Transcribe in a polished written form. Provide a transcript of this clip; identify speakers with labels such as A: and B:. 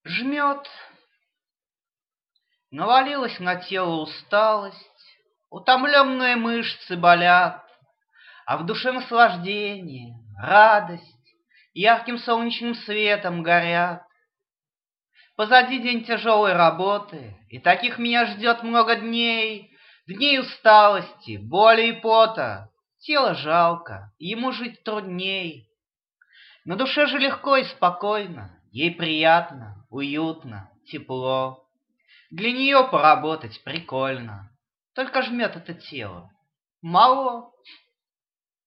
A: Жмет. Навалилась на тело усталость, утомленные мышцы болят, а в душе наслаждение, радость ярким солнечным светом горят. Позади день тяжелой работы, и таких меня ждет много дней, дней усталости, боли и пота. Тело жалко, ему жить трудней. На душе же легко и спокойно, ей приятно, уютно, тепло. Для нее поработать прикольно, только жмет это тело. Мало.